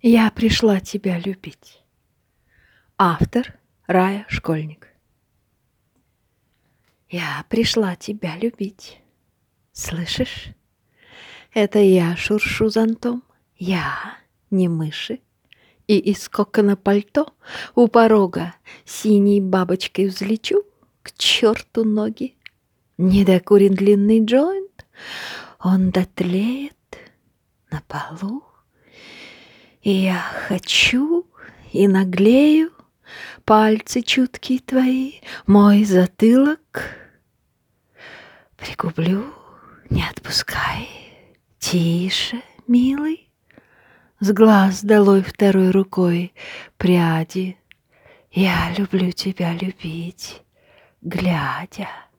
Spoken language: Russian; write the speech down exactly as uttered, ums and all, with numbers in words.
Я пришла тебя любить. Автор Рая Школьник. Я пришла тебя любить. Слышишь? Это я шуршу зонтом. Я, не мыши. И из кокона пальто у порога синей бабочкой взлечу к черту ноги. Недокурен длинный джойнт, он дотлеет на полу. И я хочу и наглею, пальцы чуткие твои, мой затылок пригублю, не отпускай. Тише, милый, с глаз долой второй рукой пряди. Я люблю тебя любить, глядя